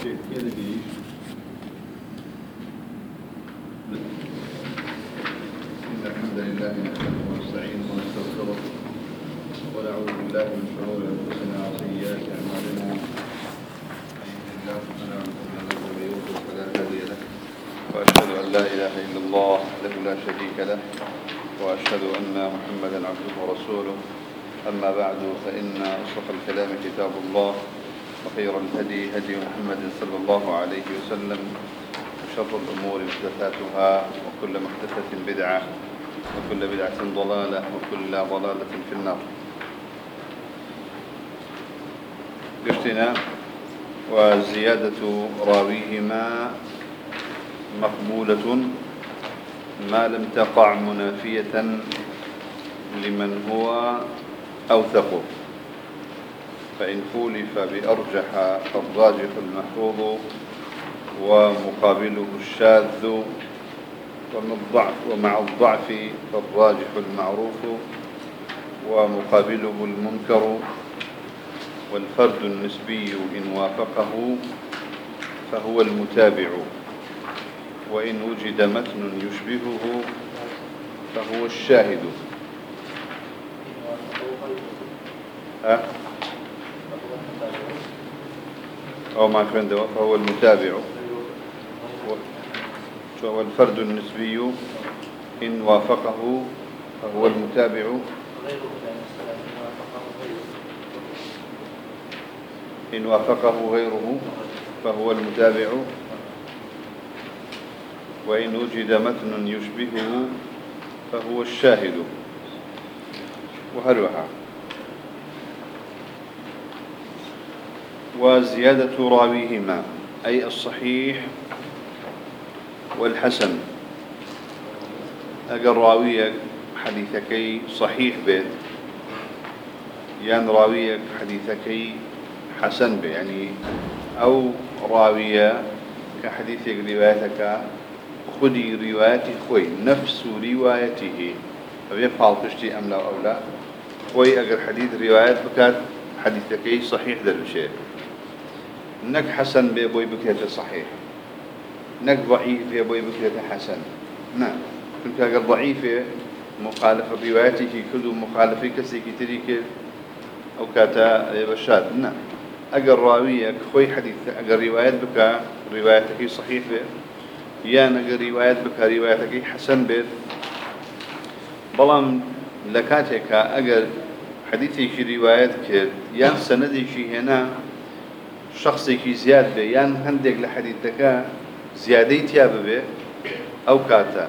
إن الحمد لله نحمده ونستعينه ونستغفره ونعوذ بالله من شرور أنفسنا وسيئات أعمالنا من يهده الله فلا مضل له ومن يضلل فلا هادي له وأشهد أن لا إله إلا الله وحده لا شريك له وأشهد أن محمدا عبده ورسوله أما بعد فإن أصدق الكلام كتاب الله وخير الهدي هدي محمد صلى الله عليه وسلم وشر الأمور محدثاتها وكل محدثة بدعة وكل بدعة ضلالة وكل ضلالة في النار. قشتنا وزيادة راويهما مقبولة ما لم تقع منافية لمن هو أوثق، فإن خولف بأرجح فالراجح المحفوظ ومقابله الشاذ، ومع الضعف فالراجح المعروف ومقابله المنكر، والفرد النسبي إن وافقه فهو المتابع، وإن وجد متن يشبهه فهو الشاهد. أو ما كان دواء فهو المتابع، والفرد النسبي إن وافقه فهو المتابع، إن وافقه غيره فهو المتابع، وإن وجد متن يشبهه فهو الشاهد، وهلوها. وزيادة راويهما أي الصحيح والحسن. أجر راويك حديثكي صحيح بيت يعني راويك حديثكي حسن بيت، يعني أو راوية كحديثك روايتك خذي روايتي خوي نفس روايته فبيفعل تشتي أم لا أو لا خوي أجر حديث روايات بكات حديثكي صحيح ذا الشيء، نك حسن بيبوي بكيته صحيح، نك ضعيف بيبوي بكيته حسن. نعم كنت أقل ضعيفة مخالف رواياتك كل مخالفي كسي كتريك أو كاتا بشاد. نعم أقل راويك خوي حديث أقل روايات بك رواياتك صحيح بي، يان أقل روايات بك رواياتك حسن بي، بلام لكاتك أقل حديثك رواياتك يان سندك هنا شخصي كي زياد بي، يان هندق لحديثك زيادة تياب بي أو كاتا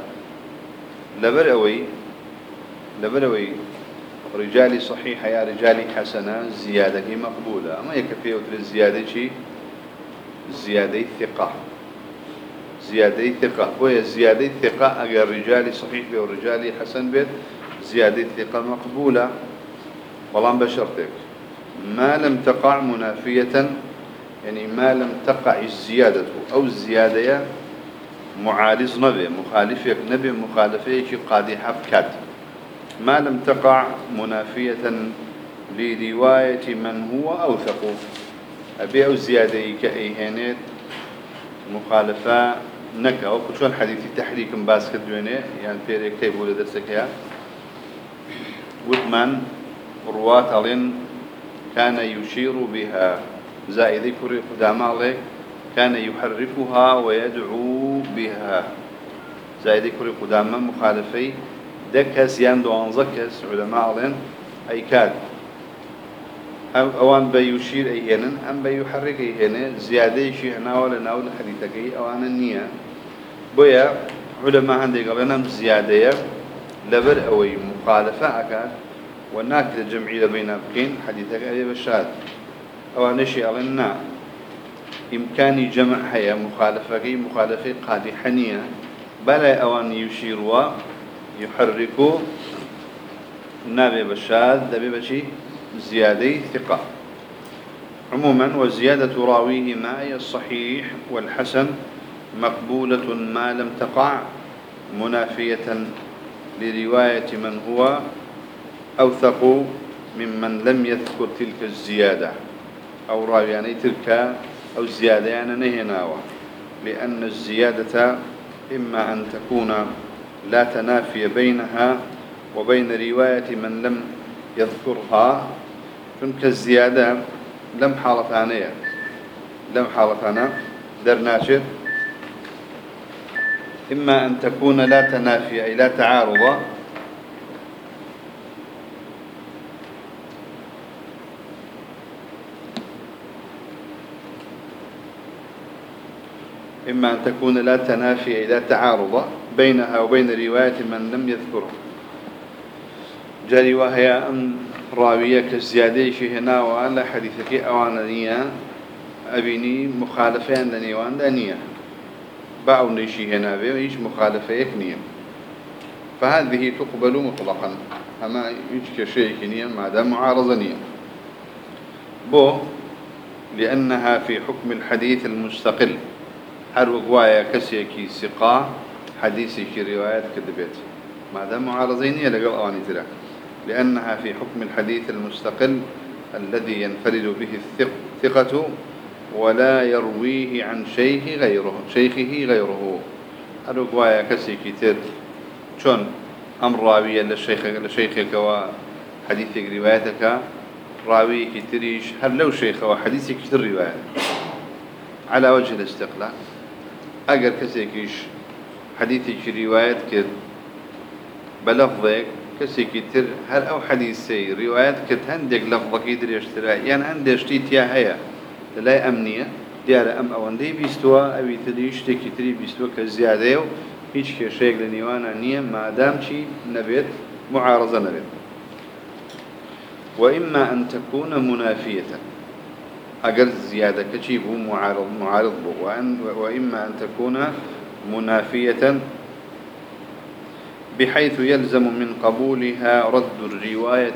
لبروي رجالي صحيحة يا رجالي حسنة زيادة مقبولة، أما يكفي وتر الزيادة شيء زيادة ثقة، زيادة ثقة وهي زيادة ثقة أجر رجالي صحيح بي ورجالي حسن بي زيادة ثقة مقبولة، والله بشرتك ما لم تقع منافية، يعني ما لم تقع الزيادة أو الزيادة معارض نبي مخالفك نبي مخالفيك قادحة بكات، ما لم تقع منافية لرواية من هو أوثق أبي أو زيادة كأيهانات مخالفة نكا وكشون حديث تحريك باس كدوينه يعني في كتاب ولا درسك يا وثمان رواة لين كان يشير بها زائد كري قدام عليه كان يحركها ويدعو بها زائد كري قدام مخالفي دكس يندو أنزكس علماء علين أي كاد أوان بيشير أيهنا أم بيحرك أيهنا زيادة شيء هنا ولا ناول حديثك أوان النية بويا علماء عندي قالنا زيادة لبر أوي مخالفة أكاد والناكد الجمعي بين بكين حديثك أي بشاد أوان شيء علينا إمكاني جمع هي مخالفة قادحانية بلا أوان يشير ويحرك نابي بشاد دبي بشي زيادة ثقة. عموما وزيادة راويهما أي الصحيح والحسن مقبولة ما لم تقع منافية لرواية من هو أوثق ممن لم يذكر تلك الزيادة أو راوي يعني تلك أو زيادة يعني نهيناوة، لأن الزيادة إما أن تكون لا تنافي بينها وبين رواية من لم يذكرها، فنك الزيادة لم حالتانية، لم حالتانا درناشر، إما أن تكون لا تنافي أي لا تعارض، إما أن تكون لا تنافي أي لا تعارض بينها وبين رواية من لم يذكرها. جاري وهي أن راوية كالزيادة هنا وعلى حديثك أوانانية أبيني مخالفين لنيوان دانية باعوا نيشي هنا بيش مخالفة يكنية، فهذه تقبل مطلقا، أما يجك شيء كنية ما دام معارضة نية لأنها في حكم الحديث المستقل. هر وقوايا كسيكي سقا حديثي روايات كذبت ما دام معارضين لقل أواني ترى، لأنها في حكم الحديث المستقل الذي ينفرد به الثقة ولا يرويه عن شيخه غيره. هر وقوايا كسيكي تر شون أمر راوية لشيخك وحديثك روايتك راوي كتريش هل لو شيخ وحديثك كتر رواية على وجه الاستقلال. أجر كسيكيش حديثك رواية كد بلفظك كسيكي تر هل أو حديثي روايات كد هندك لفظك يدري يشتري يعني هندك تيا هيا لا أمنية ديار أم أو عندي بيستوى أبي تدريش تكتري بيستوى كزيادة هيش كشيء لنيوانا نية ما دام شيء نبيت معارضة نبيت. وإما أن تكون منافية أجر زيادة كشيبه معارض وإما أن تكون منافية بحيث يلزم من قبولها رد الرواية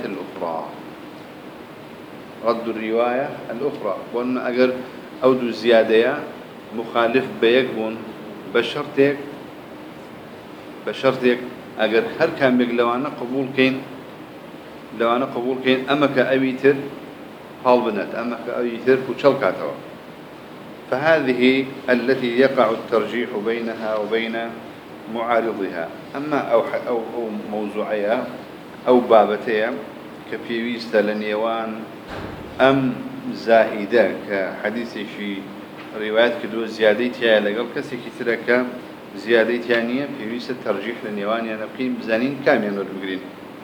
الأخرى وأن أجر أود زيادة مخالف بيكون بشرتك أجر هر كان بيقلوانا قبول كين أما كأبيتر حال بنات أما كأبيتر كوشل كاتوا، فهذه التي يقع الترجيح بينها وبين معارضها. أما أو موضوعية أو بابتها كبيويست لنيوان أم زائدة كحديث في روايات كدو زيادتها لقل كسي كترك زيادتها يعني بيويست الترجيح لنيوان يعني قيم بزانين كاميان والبقرين،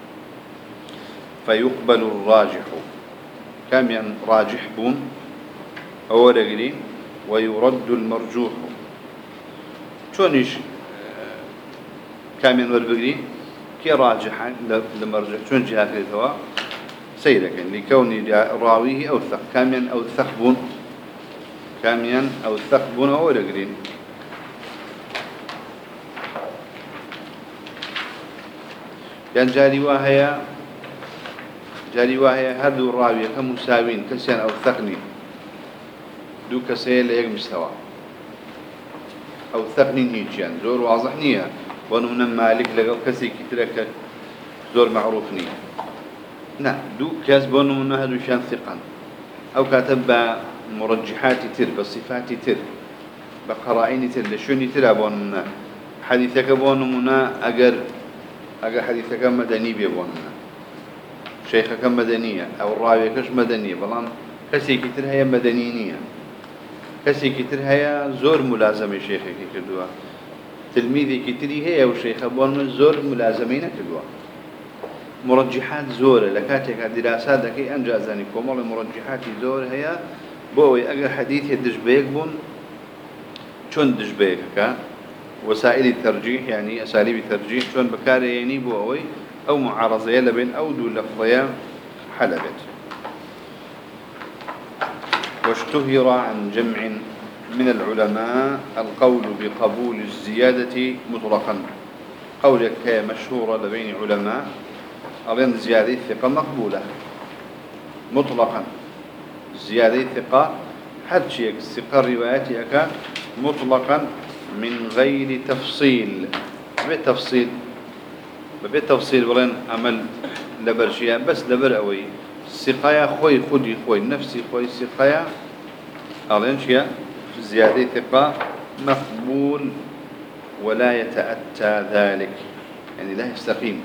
فيقبل الراجح كاميان راجح بون أو رجلين ويرد المرجوح. شونيش كاميان والبقرين كي راجحا لمرجح شون جهات الثوا سيرك لكون راويه أوثق كاميان أوثق بون أو رجلين. يعني جاري وهي هردو الراوية كمساوين كسيان أو ثقني دو كسيان ليك مستوى أو ثقني هيجيان زور واضح نية ونمنا مالك لقل كسي كترك زور معروف نية نا دو كاس بونمنا هدو شان ثقا أو كاتب مرجحات تر بصفات تر بقرائن تر لشوني تر بونمنا حديثك بونمنا أجر حديثك مدني بيبونمنا شيخك مدنية أو الراوية كش مدنية بلان كسي كتر هي مدنية كسي كتر هي زور ملازمة شيخك كدوا تلميذي كتري هي وشيخ أبوان زور ملازمين كدوا مرجحات زور لكاتك دراسات كي أنجازاني كمال مرجحات زور هي بوي أجر حديث يدش بيك بون شون دش بيك وسائل الترجيح يعني أساليب الترجيح شون بكاري يعني بوي أو معارضية لبين أو دو لفظية حلبت. واشتهر عن جمع من العلماء القول بقبول الزيادة مطلقا. قولك هي مشهورة لبين علماء ألين زيادة الثقة مقبولة مطلقا. زيادة الثقة حد شيء الثقة رواياتك مطلقا من غير تفصيل بالتفصيل ولن عمل لبرشيا بس لبر أوي سقايا خوي خدي خوي نفسي خوي سقايا ألين شيء زيادة ثقة مقبول ولا يتأتى ذلك، يعني لا يستقيم.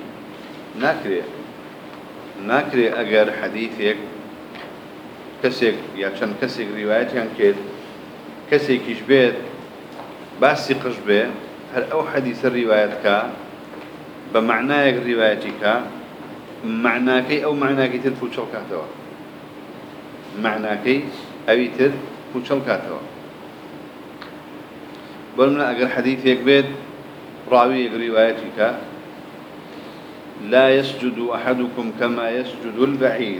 ناكري أجر حديثك كسيك يا كان كسيك رواية كان كيد كسيك يشبه بس يقشبه هل أو حديث الرواية بمعنى روايتك معناك أو معناك تدفو شوكاتوا معناك أو تدفو شوكاتوا بلنا أجر حديثك بيت راوي روايتك لا يسجد أحدكم كما يسجد البعير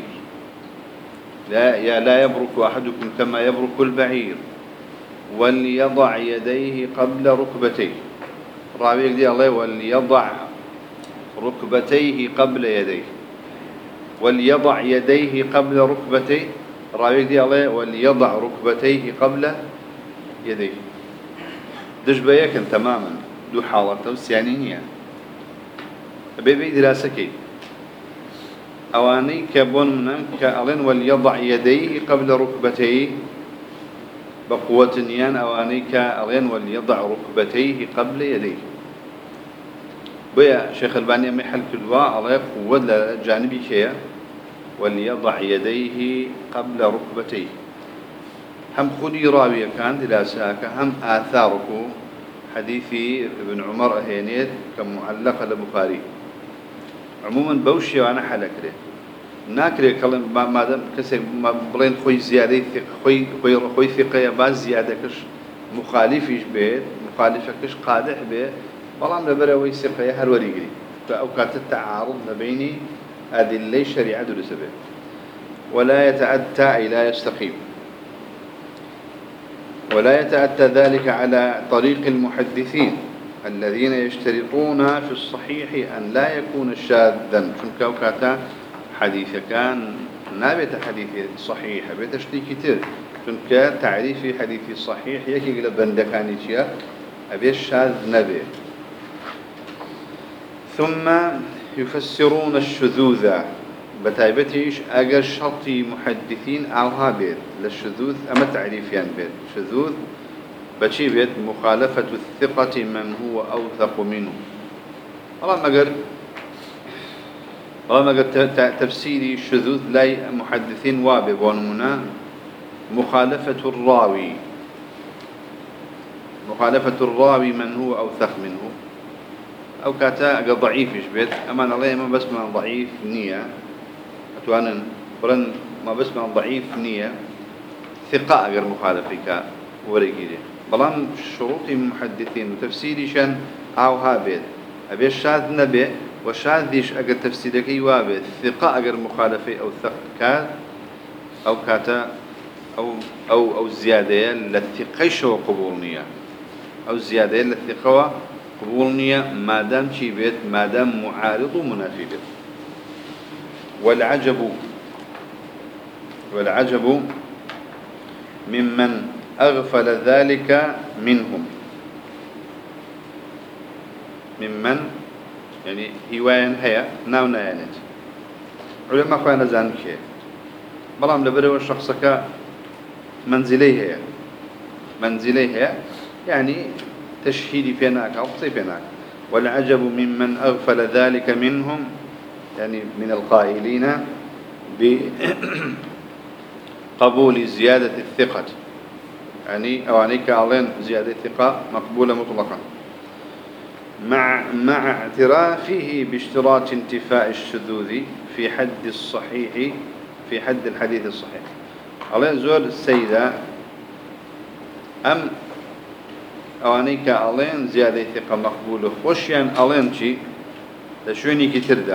لا يبرك أحدكم كما يبرك البعير وليضع يديه قبل ركبتيه. راوي دي الله وليضع ركبتيه قبل يديه وليضع يديه قبل ركبتيه. راوي دي الله وليضع ركبتيه قبل يديه. دش بيكن تماما دو حالته وسيانينية بيبي دراسكي أواني كبون منهم كألين وليضع يديه قبل ركبتيه بقوة نيان أواني كألين وليضع ركبتيه قبل يديه. بيا شيخ الباني محل كدواء على قوة لجانبي كيا وليضع يديه قبل ركبتيه. هم خدي راوية كان دراساك هم آثارك حديثي ابن عمر أهينيت كمعلقة لبخاري عموما بوشي وأنا حلكره ناكري كلام ما دام كسر ما بلين خوي زيادة خوي ثقة باز زيادة كش مخالفش بيت مخالفكش قادح بيت والله لبروي ثقة هالوريقي فأوقات التعارض ما بيني أدلة شريعة درسبه ولا يتأتى أي لا يستقيم. ولا يتأتى ذلك على طريق المحدثين الذين يشترطون في الصحيح أن لا يكون شاذا. شنك وكاتا حديث كان نابت حديث صحيح بتشتي كتير شنك تعريف حديث صحيح يكي قلب بندكانيتيا أبي الشاذ نبي. ثم يفسرون الشذوذ بتايبتيش أجر شرطي محدثين أو هابيت للشذوذ أما تعريفيان بيت شذوذ بشي بيت مخالفة الثقة من هو أوثق منه. والله ما قد تفسيري الشذوذ لا محدثين وابب ونمنا مخالفة الراوي من هو أوثق منه أو كاتا ضعيف بيت أمان الله ما بس من ضعيف نية أتوانا برن ما بس من ضعيف نية ثقة غير مخالفك ورقيري بلان شروط المحدثين وتفسيري شان أو هابيت أبي الشاذ نبي وشاذ ديش أجر تفسيرك يوابد ثقة غير مخالفة أو ثقة أو كاتا أو زيادة للثقة شو قبولنية أو زيادة للثقة قبولنية ما دام شي بيت ما دام معارض ومنافي بيت. والعجب ممن أغفل ذلك منهم ممن يعني هواية هي ناونا يعني علماء خوانا زانك بلام لبرو الشخصك منزليه هي يعني تشهيدي فيناك أو قصي فيناك. والعجب ممن أغفل ذلك منهم يعني من القائلين بقبول زيادة الثقة يعني أوانيك علين زيادة الثقة مقبولة مطلقا مع اعترافه باشتراط انتفاء الشذوذ في حد الحديث الصحيح. علين زور السيدة أم أوانيك علين زيادة ثقة مقبولة خوشيان علين شي لشوني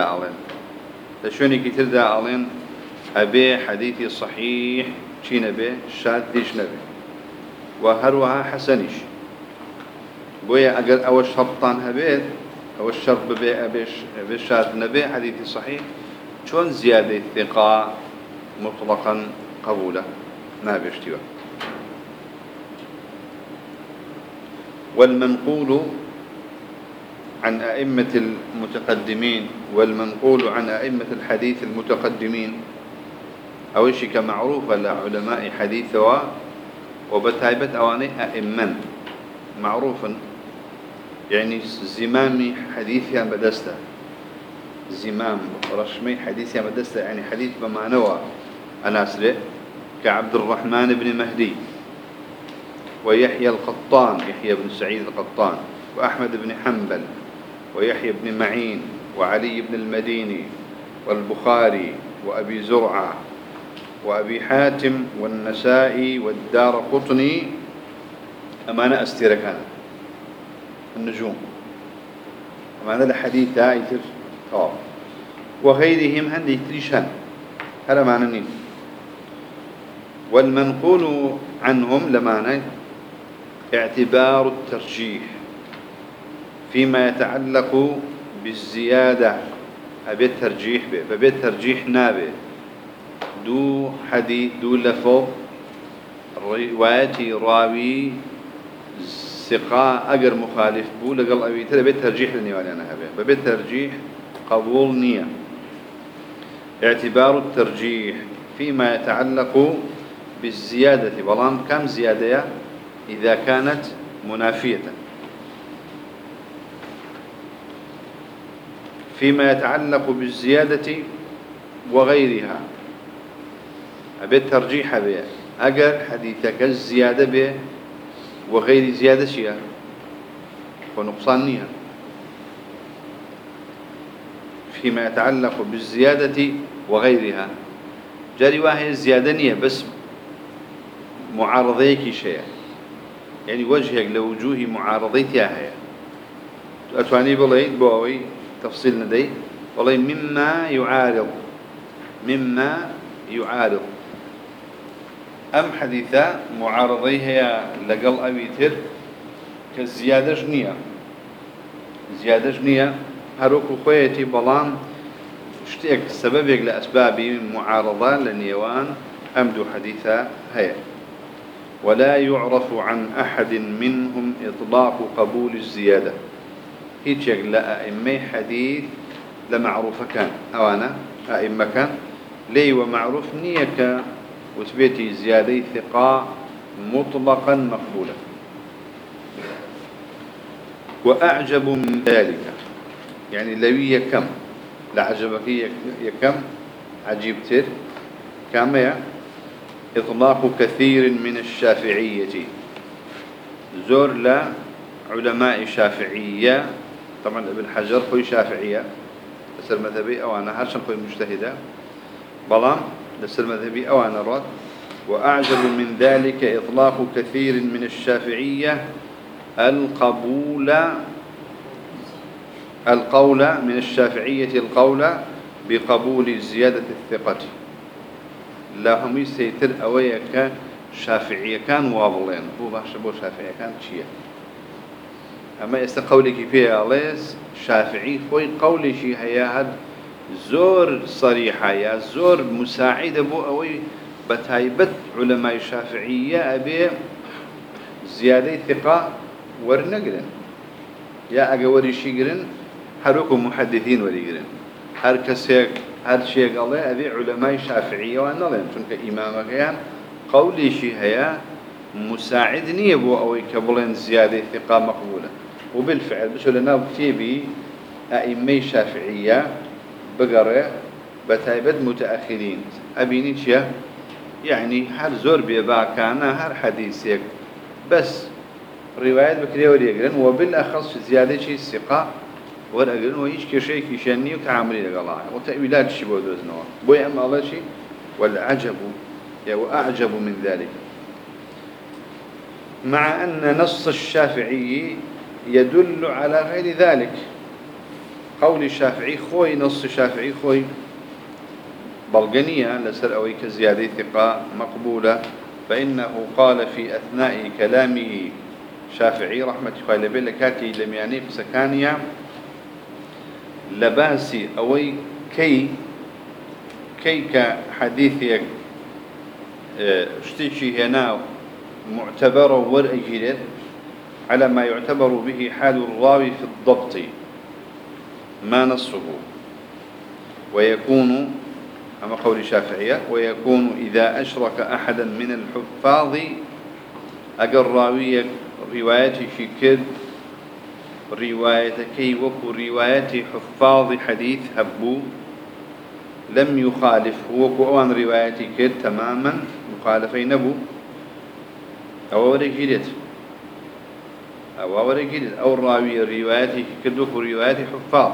كتر دا علين أبي حديثي صحيح شي نبي شاديش نبي وهروها حسنيش بويا أجر أول شرطان هبيت أول شرط ببي أبي شاد نبي حديثي صحيح شون زيادة ثقة مطلقا قبوله ما بيشتوى. والمنقول عن أئمة المتقدمين والمنقول عن أئمة الحديث المتقدمين أول شيء كمعروف لعلماء حديث وبتايبت أواني أئمن معروفا يعني زمامي حديثي عن بدسته زمام رشمي حديثي عن بدسته يعني حديث بمعنوى أناسله كعبد الرحمن بن مهدي ويحيى القطان يحيى بن سعيد القطان وأحمد بن حنبل ويحيى بن معين وعلي بن المديني والبخاري وأبي زرعة وأبي حاتم والنسائي والدار قطني أمانة أستيركان النجوم أمانة الحديث يتر وغيرهم هن يتريشان هذا معنى والمنقول عنهم لمعنى اعتبار الترجيح فيما يتعلق بالزيادة أبي الترجيح به فبي الترجيح نابه دو حديث دو لفظ رواية راوي ثقة أجر مخالف بو لقل أبي ترى بي الترجيح لنيواني أنا هبه فبي الترجيح قبول نية اعتبار الترجيح فيما يتعلق بالزيادة بلان كم زيادة إذا كانت منافية فيما يتعلق بالزيادة وغيرها أبي الترجيح به أجر حديثك الزيادة به وغير زيادة شيء ونقصانية فيما يتعلق بالزيادة وغيرها جاري واحد زيادة نية بس معارضيك شيء يعني وجهك لوجوه معارضيتها هي أتواني بلي بوي تفصيل ندي والله مما يعارض أم حديثة معارضي هي لقل أبيتر كالزيادة جنية هروك خويتي بلان اشتيك سببك لأسباب معارضة لنيوان أمدو حديثة هي ولا يعرف عن أحد منهم إطلاق قبول الزيادة هيك لأئمي حديث لمعروف كان أو أنا أئمة كان لي ومعروف نيك وثبتي زيادة ثقة مطلقا مقبولة وأعجب من ذلك يعني لوي كم لعجبك يكم عجيبتر كما إطلاق كثير من الشافعية زور لا علماء شافعية طبعا ابن حجر خوي شافعية لسر مذهبي أو أنا هرشم خوي مجتهدة بلام لسر مذهبي أو أنا رد وأعجب من ذلك إطلاق كثير من الشافعية القول من الشافعية القول بقبول زيادة الثقة لا هم يسيتر أويك شافعية كان واضلين بو باش بو شافعية كان شيء أما يستقولك فيها ليس شافعي خوي قولي شيء هيا هاد زور صريحة يا زور مساعدة بو أوي بتايبت علماء الشافعية أبي زيادة ثقة ورنقرن يا أجوري شيء هروكم محدثين وريقرن هر كسيك هر شيء قال أبي علماء الشافعية وأنا لين شنك إمامك يعني قولي شيء هيا مساعدني أبو أوي كبلين زيادة ثقة مقبولة وبالفعل بس لنا كتيبي أئمة شافعية بقرة بتايبت متأخرين أبيني شيء يعني هر زور بيبا كان هر حديثك بس روايات بكريه وريقرن وبالأخص زيادة شيء الثقة ورقرن ويش كشيء كيشاني وتعاملي لقلاه وتأويلات شيء بودوزنوا بوي أما الله شيء والعجب وأعجب من ذلك مع أن نص الشافعي يدل على غير ذلك قول الشافعي خوي نص الشافعي خوي بلغنية لسر أوي كزيادة ثقة مقبولة فإنه قال في أثناء كلامه شافعي رحمة الله عليه لكاتي لم يعني سكانيا لباسي أوي كي كحديثك اشتشي هنا معتبر ورأجيل على ما يعتبر به حال الراوي في الضبط ما نصه ويكون أما قول الشافعية ويكون إذا أشرك أحدا من الحفاظ أجر راوية روايتي شكل روايتكي وكو روايتي حفاظ حديث هبو لم يخالف وكو أوان روايتي كد تماما مخالفين نبو أو ورجلت أو الراوي روايته كدوك روايته حفاظ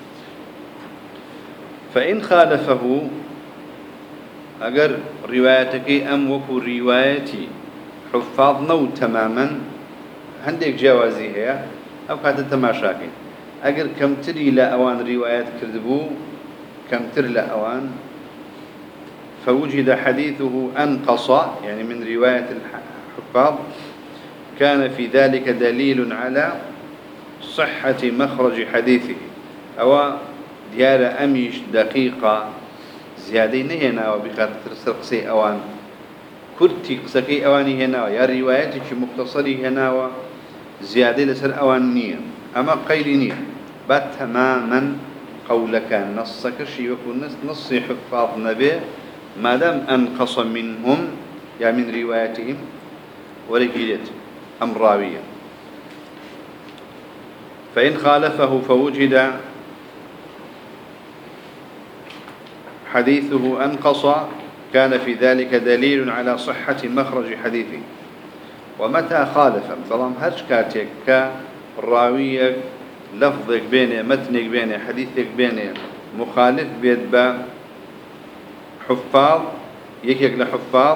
فإن خالفه أجر روايتك أم وكو روايتي حفاظ نو تماما عندك جوازي هي أو كانت تماشاكين أجر كم تري لا أوان روايات كذبو كم تري لا أوان فوجد حديثه أنقص يعني من رواية الحفاظ كان في ذلك دليل على صحة مخرج حديثه أو ديار أميش دقيقة زيادة هنا وبخاطر سرقسي أوان كرتي قسكي أواني هنا يا رواياتي مختصري هنا زيادة لسر أوان نية أما قيل نية بات تماما قولك نصك شيء يكون نص حفاظ نبي ما دام أنقص منهم يعني من رواياتهم ورجلت أم راوية فإن خالفه فوجد حديثه أنقص كان في ذلك دليل على صحة مخرج حديثه ومتى خالف طالما هرش كاتك كراوية لفظك بينه متنك بينه حديثك بينه مخالف بيتبع حفاظ يكيك لحفاظ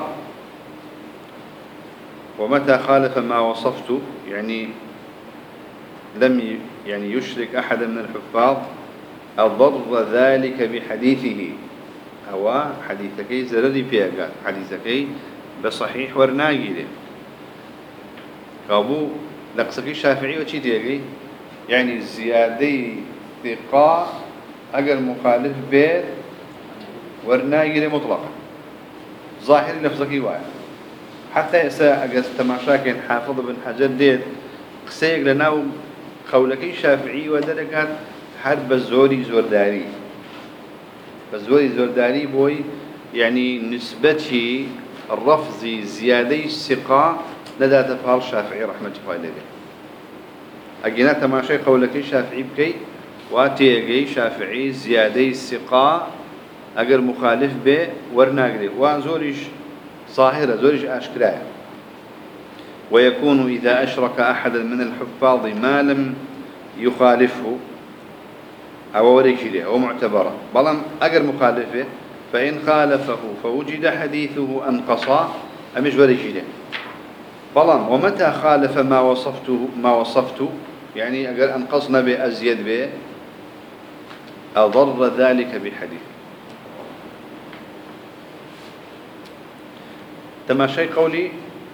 ومتى خالف ما وصفته يعني لم يعني يشرك أحدا من الحفاظ أضر ذلك بحديثه هو حديثك زردي فيها قال حديثك بصحيح ورناقي له قابو لقصك الشافعي وشي تيجي يعني زيادة ثقة أجر مخالف بيت ورناقي له مطلقا ظاهر لفظك واحد حتى يسا أجر تماشاكين حافظ بن حجر ديت قسيق لناو قولك الشافعي ودركات حرب الزوري زورداري فالزوري زورداري بوي يعني نسبتي الرفض زيادة الثقة لدى تفعل الشافعي رحمة الله عليه أجينا تماشي قولك الشافعي بكي واتيجي شافعي زيادة الثقة أجر مخالف به ورناقري وزوريش صاهرة زوريش أشكراه ويكون إذا أشرك أحدا من الحفاظ ما لم يخالفه أو وريكله أو معتبرة بلام أجر مخالفه فإن خالفه فوجد حديثه أنقص أمش وريكله بلام ومتى خالف ما وصفته يعني أجر أنقصنا بأزيد به أضر ذلك بحديث تماشي قولي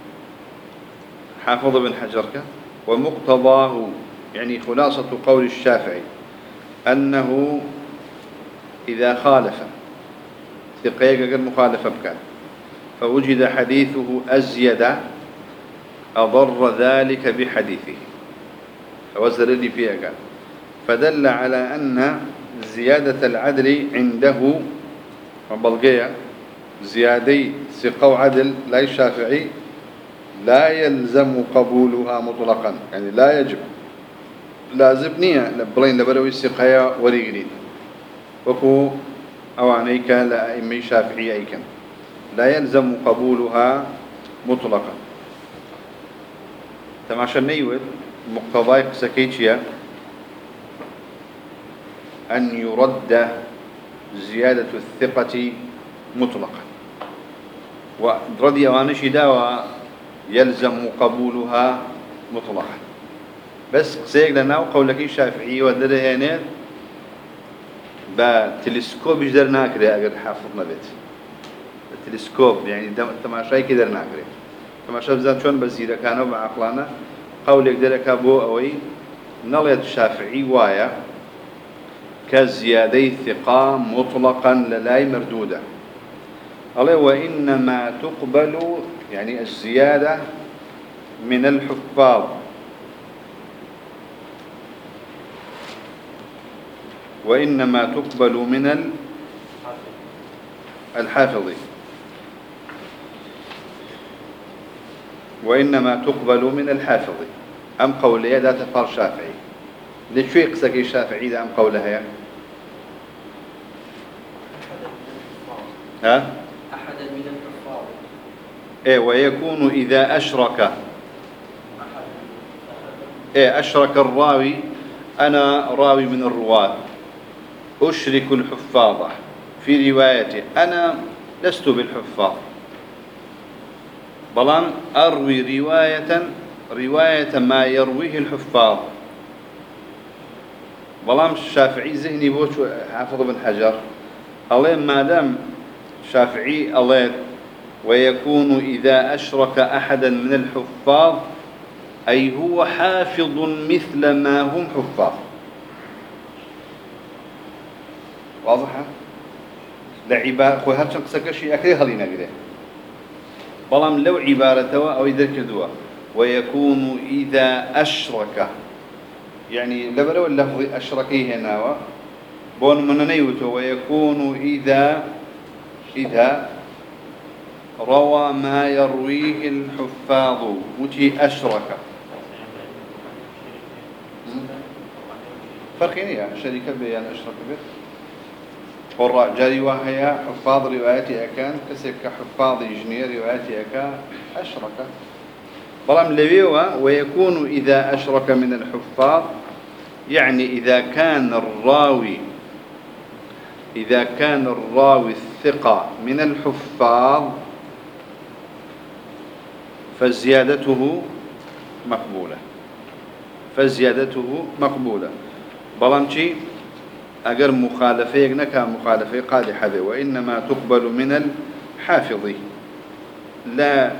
حافظ بن حجرك ومقتضاه يعني خلاصة قول الشافعي أنه إذا خالف ثقيك غير مخالفة بكان فوجد حديثه أزيد أضر ذلك بحديثه وزر اللي فيها قال فدل على أن زيادة العدل عنده وبلغية زيادة ثقة وعدل لا الشافعي لا يلزم قبولها مطلقا يعني لا يجب لازم نية لبلين لبروي السقايا وريقرين وكو أوانيك لأئمي شافعي أيكن لا يلزم قبولها مطلقا تماشى النيوت مقتضاي سكيتشيا أن يرد زيادة الثقة مطلقا ورضي أوانشي داوى يلزم قبولها مطلقا بس قسيق لنا وقولك الشافعي ودره هنا بتلسكوب يقدر ناكره أجر حافظنا بيت التلسكوب يعني تماشاي كدر ناكره تماشا بزان شون بزيرة كانوا بعقلانا قولك درك أبو أوي نليت الشافعي وايا كزيادة ثقة مطلقا للاي مردودة قال وإنما تقبل يعني الزيادة من الحفاظ وإنما تقبل من الحافظ وإنما تقبل من الحافظ. أم قولها لا تفار شافعي لشو يقصك الشافعي ذا أم قولها يعني؟ ها؟ أحدا من الحفاظ. إيه ويكون إذا أشرك إيه أشرك الراوي. أنا راوي من الرواة أشرك الحفاظ في روايتي، أنا لست بالحفاظ بلان أروي رواية ما يرويه الحفاظ. بلان الشافعي ذهني بوش حافظ بن حجر الله ما دام شافعي الله ويكون إذا أشرك أحدا من الحفاظ أي هو حافظ مثل ما هم حفاظ. واضحة؟ لعبارة خوي هرشن قسك شيء أكثر خلينا قليه بلام لو عبارته أو يدرك دوا ويكون إذا أشرك يعني لبلو اللفظ أشركيه هنا بون من نيوته ويكون إذا روى ما يرويه الحفاظ وتي أشرك فرقين يا شركة بيان أشرك به قراء جاري وهي حفاظ روايتي أكان كسك حفاظ يجني روايتي أكا أشرك بلام لبيوة ويكون إذا أشرك من الحفاظ يعني إذا كان الراوي الثقة من الحفاظ فزيادته مقبولة بلام شي أجر مخالفة نكا مخالفة قادحة به وإنما تقبل من الحافظ لا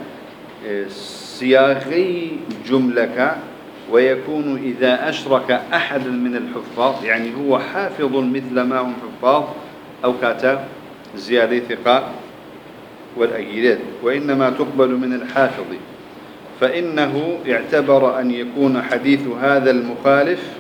صياغي جملك ويكون إذا أشرك أحد من الحفاظ يعني هو حافظ مثل ما هم حفاظ أو كاتب زيادة ثقة والأجيرات وإنما تقبل من الحافظ فإنه اعتبر أن يكون حديث هذا المخالف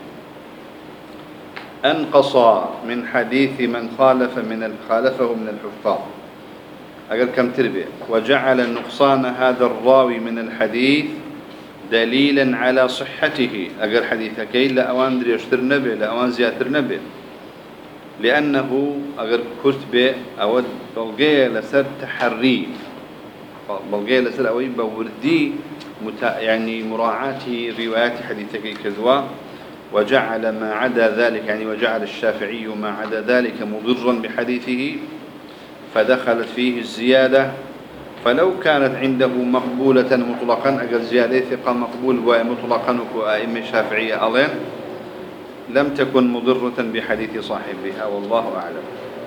أنقص من حديث من خالفه من الحفاظ أقل كم تربية وجعل نقصان هذا الراوي من الحديث دليلا على صحته أقل حديثك لا أوان دريشتر نبي لا أوان زياتر نبي لأنه أقل كتب أود بلغي لسر تحري بلغي لسر أوي بوردي يعني مراعاة روايات حديثك كذوا وجعل ما عدا ذلك يعني وجعل الشافعي ما عدا ذلك مضرا بحديثه فدخلت فيه الزيادة فلو كانت عنده مقبولة مطلقا أجل زيادة ثقة مقبول ومطلقا وأئمة الشافعية ألين لم تكن مضرة بحديث صاحبها والله أعلم.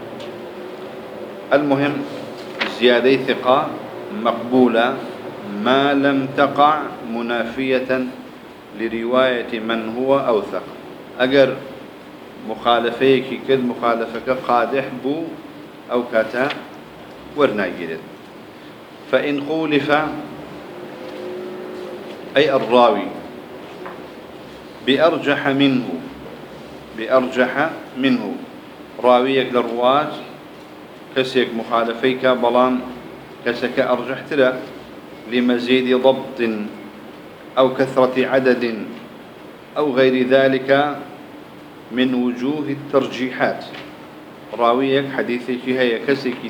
المهم زيادة ثقة مقبولة ما لم تقع منافية لرواية من هو أوثق أجر مخالفيك كل مخالفك قادح بو أو كاتا ورناجد فإن خولف أي الراوي بأرجح منه راويك للرواة كسيك مخالفيك بلان كسك أرجحت له لمزيد ضبط أو كثرة عدد أو غير ذلك من وجوه الترجيحات راويك حديثك هي كسكي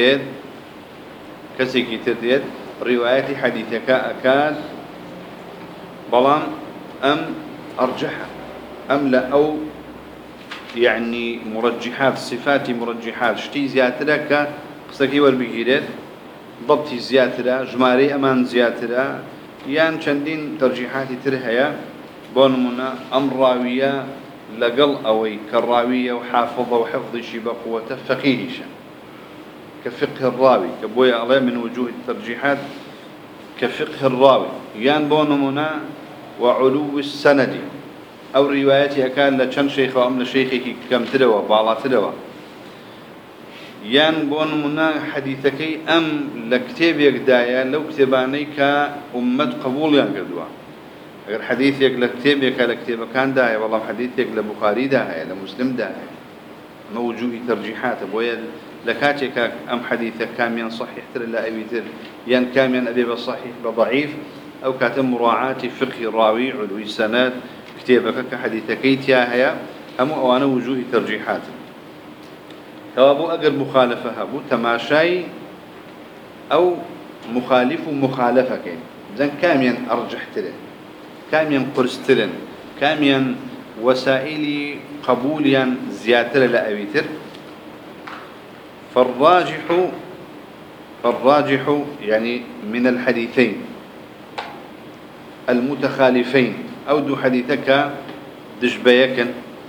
ترديد رواية حديثك أكاد بلان أم أرجحها أم لا أو يعني مرجحات صفات مرجحات شتي زيادة قسكي والبجيرات ضبط زيادة جماري أمان زيادة يان چندين ترجيحاتي ترهيا بونمنا أم راوية لقل أوي كالراوية وحافظة وحفظ شي بقوة فقيهشا كفقه الراوي كبويا الله من وجوه الترجيحات كفقه الراوي يان بونمنا وعلو السند أو روايتي كان لشن شيخ أم لشيخك كم تلوى بالا تلوى يان بونمنا حديثكي أم لكتاب يقدايا لو كتباني كأمة قبول ينقدوا غير حديثك لكتاب كان داعي والله حديثك لبخاري داعي لمسلم داعي موجوه ترجيحات بويا لكاتك أم حديثك كاميا صحيح تر لا أبي تر ين كاميا أبي بصحيح بضعيف أو كاتم مراعاة فقه الراوي علوي سند كتابك كحديثك هي هم أوان وجوه ترجيحات توابو أجر مخالفة هبو تماشاي أو مخالف مخالفة كين زين كاميا أرجحت له كاميا قرست له كاميا وسائل قبوليا زيادة لأبيتر فالراجح يعني من الحديثين المتخالفين أو دو حديثك دشبيكن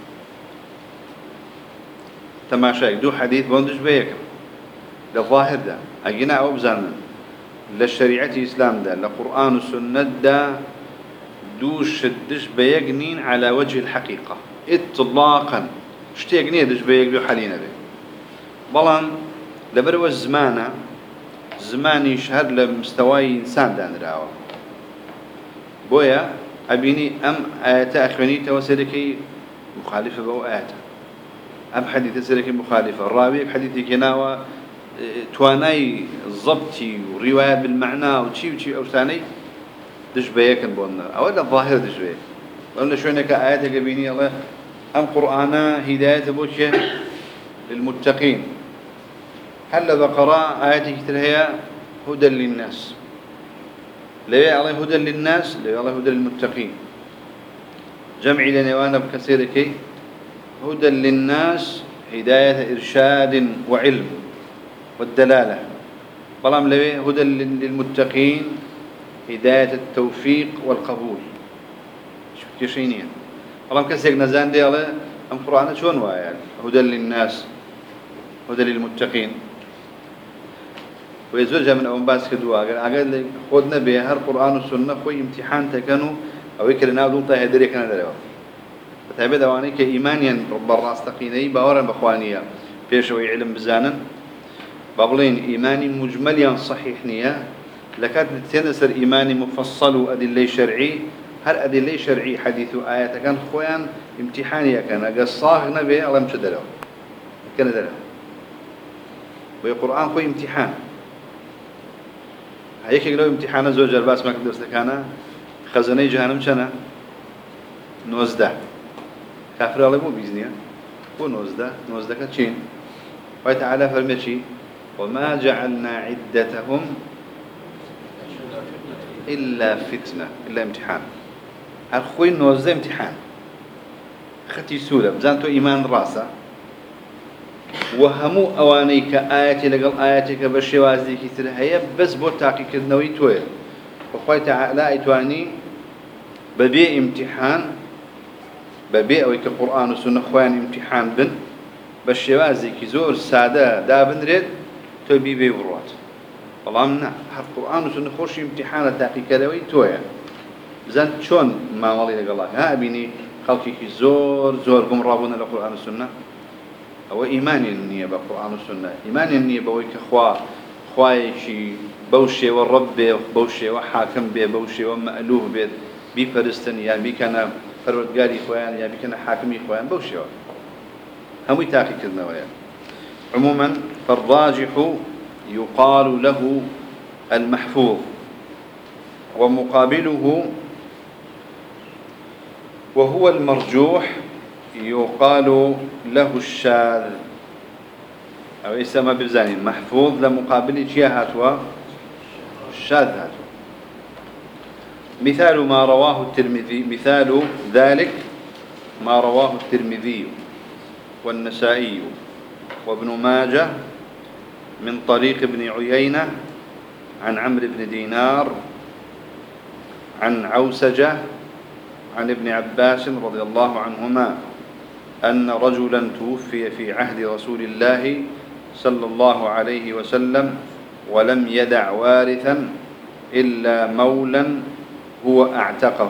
تماشاك دو حديث بون دشبيكن للظاهر ده أجينا أو بزانن للشريعة الإسلام ده لقرآن والسنة ده دوش دشبيكنين على وجه الحقيقة إطلاقا اشتيقني دشبيك دو حالينا به بلان لبرو الزمانة زماني يشهد لمستوى إنسان دان راوة بويا أبيني أم آيات أخواني توسيركي مخالفة بو آيات أم حديث سيركي مخالفة الراوي بحديثي كناوة تواناي الضبطي ورواية بالمعنى وشي أو ثاني دش بيكن بونا أولا الظاهر دش بيك وقلنا شوينك آيات قبيني الله أم قرآنا هداية بوشي للمتقين هل ذكر آيات كتير هي هدى للناس ليه الله هدى للناس ليه الله هدى للمتقين جمعي لنوانا بكثيرك هدى للناس هداية إرشاد وعلم والدلالة بلام ليه هدى للمتقين هداية التوفيق والقبول شو كيشينيا بلام كسيك نزان دي الله أم قرآن شون وآيات هدى للناس هدى للمتقين ويزوجها من أول باس كدوا قال خدنا بها القرآن والسنة خوي امتحان تكنوا أو يكلنا دولتا هدري كنا دروا فتعبد أواني كإيمانيا رب الراس تقيني باورا بخوانية بيشوي علم بزانا بابلين إيماني مجمليا صحيح نية لكاد تنسر إيماني مفصل وأدلة شرعي هل أدلة شرعي حديث آيات كان خويا امتحانية كان قال صاغنا به الله مش دروا كنا دروا والقرآن خوي امتحان هيك لو امتحان زوج الباس ما كدرت كان خزني جهنم شنا نوزده كافر الله مو بيزنيه هو نوزده كتشين وتعالى فرمشي وما جعلنا عدتهم إلا فتنة إلا امتحان الخوي نوزده امتحان ختي سورة بزانتو إيمان راسه وهمو أوانيك آياتي لقل آياتك بالشوازي كتير هي بس بو تاقي كدنوي تويل وخوي تعالى ايتواني ببيع امتحان ببيع اويك القرآن والسنة خوان امتحان بن بالشوازي كزور سادة دابن ريد تو بي بروات والله منا القرآن والسنة خوش امتحان تاقي كدوي تويل زان شون ما والله لقل الله ها أبيني خلقي زور قم رابونا للقرآن والسنة أو إيمان النية بالقرآن والسنة إيمان النية بويك خوايشي بوشي والرب بوشي وحاكم بي بوشي ومألوه بي بفرستن يعني بيكنا فروتقالي خوان يعني بيكنا حاكمي خوان بوشي هم يتاقي كذنا ويا عموما فالراجح يقال له المحفوظ ومقابله وهو المرجوح يقال له الشاذ أو يسمى بزاني محفوظ لمقابل شيء هاتوا الشاذ هاتوا مثال ما رواه الترمذي مثال ذلك ما رواه الترمذي والنسائي وابن ماجه من طريق ابن عيينة عن عمرو بن دينار عن عوسجة عن ابن عباس رضي الله عنهما أن رجلا توفي في عهد رسول الله صلى الله عليه وسلم ولم يدع وارثا إلا مولا هو أعتقه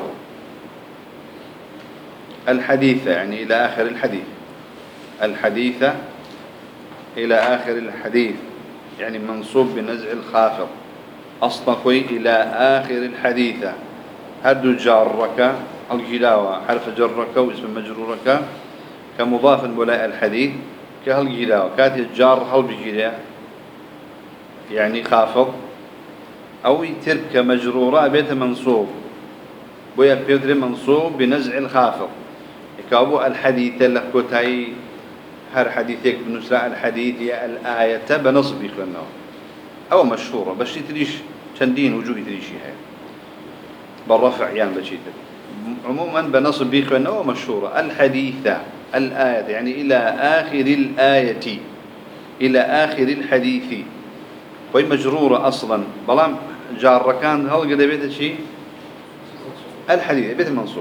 الحديث يعني إلى آخر الحديث إلى آخر الحديث يعني منصوب بنزع الخافض أصطقي إلى آخر الحديث هد جارك الجلاوة حرف جرك واسم مجرورك كمضاف ولاء الحديث كهالجلاوة كاتي الجار هل بجلاء يعني خافض أو ترك مجرورة بيت منصوب بويا بيدر منصوب بنزع الخافض كابو الحديث لكوتاي هر حديثك بنسراء الحديث يا الآية بنصب يخلنا أو مشهورة بس تريش تندين وجوه تريشي هاي بالرفع يعني بشيء عموما بنصب يخلنا أو مشهورة الحديثة الآية يعني إلى آخر الآية إلى آخر الحديث وهي مجرورة أصلا بلام جار كان هل قد بيت شيء الحديث بيت المنصوب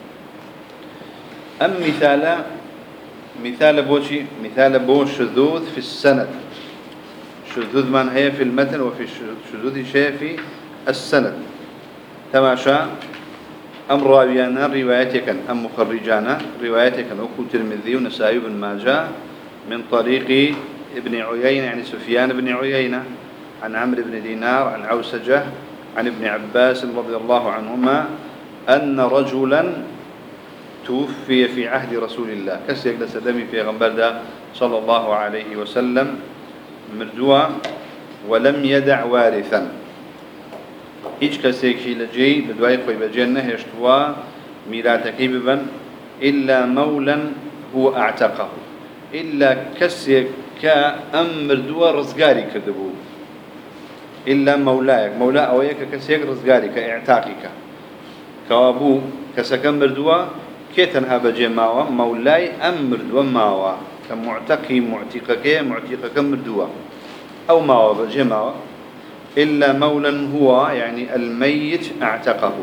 أم مثال بوشي مثال بو شذوذ في السند شذوذ من هي في المتن وفي شذوذ شيء في السند تماشى أم راويانا روايتك أم مخرجانا روايتك أكو ترمذي ونسائي بن ماجه من طريق ابن عيينة يعني سفيان بن عيينة عن عمرو بن دينار عن عوسجة عن ابن عباس رضي الله عنهما أن رجلا توفي في عهد رسول الله كسيك لسدمي في غنبردا صلى الله عليه وسلم مردوا ولم يدع وارثا هيج كسيك شي لجي بدواي خوي بجنة هشتوا ميراثكي ببن إلا مولا هو اعتقه إلا كسيك كأمر دوا رزقاري كذبو إلا مولاك مولا أويك كسيك رزقاري كاعتاقك كوابو كسكمر دوا كيتنها بجماوة مولاي أمر دوا ماوة كمعتقي معتقك أمر دوا أو ماوة بجماوة إلا مولا هو يعني الميت اعتقه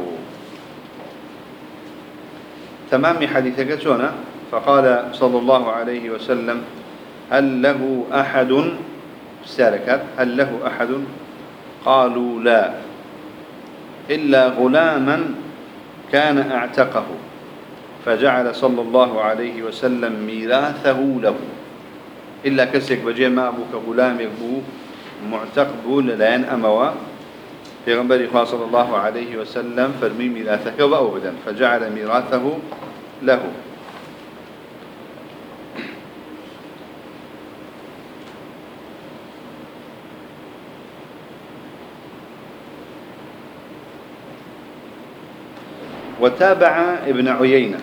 تمام حديثك شونا فقال صلى الله عليه وسلم هل له أحد سالكت هل له أحد قالوا لا إلا غلاما كان اعتقه فجعل صلى الله عليه وسلم ميراثه له إلا كسك بجي ما أبوك غلام يبو معتق بو لين أموا في غنبري صلى الله عليه وسلم فرمي ميراثك وأبدا فجعل ميراثه له وتابع ابن عيينة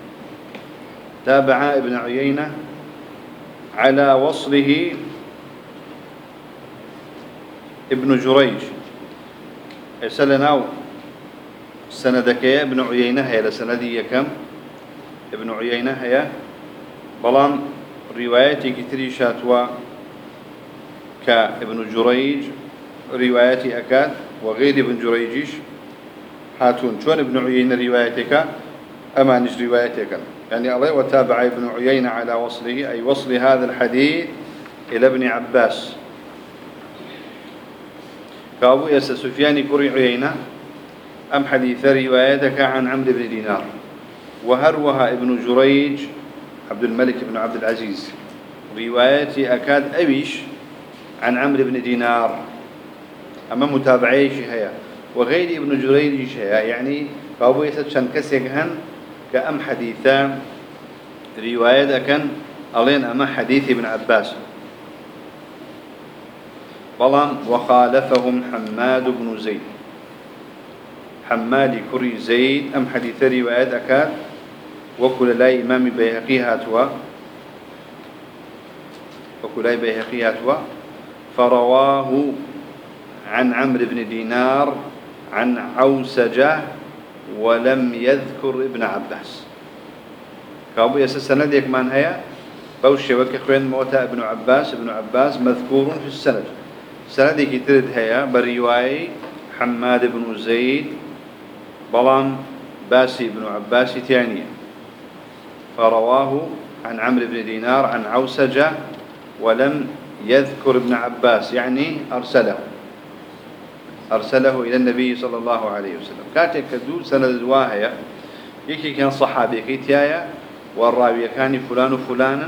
تابع ابن عيينة على وصله ابن جريج سلناو سندك يا ابن عيينة هي لسندي كم ابن عيينة هي بلان روايتي كتري شاتوا كابن جريج روايتي أكاد وغير ابن جريجيش هاتون شون ابن عيينة روايتك أمانش روايتك يعني الله وتابع ابن عيينة على وصله أي وصل هذا الحديث إلى ابن عباس كابو يس سفيان كري عيينة أم حديث روايتك عن عمرو بن دينار وهروها ابن جريج عبد الملك بن عبد العزيز روايتي أكاد أبيش عن عمرو بن دينار أما متابعيش هي وغير ابن جريج يعني كابو يس شنكسيهن كأم حديثان رواية كان ألين أما حديث ابن عباس بلان وخالفهم حماد بن زيد حماد كري زيد أم حديث رواية أكاد وكل لا إمام بيهقي هاتوا فرواه عن عمرو بن دينار عن عوسجة ولم يذكر ابن عباس كابو يسسند يكمان هيا بوشي وكخوين موتا ابن عباس مذكور في السند سند كترد هيا برواية حماد بن زيد بلان باسي بن عباس ثانية فرواه عن عمرو بن دينار عن عوسجة ولم يذكر ابن عباس يعني أرسله إلى النبي صلى الله عليه وسلم كاتك كدو سند الواهية يكي كان صحابي كيتيايا والراوية كان فلان وفلانا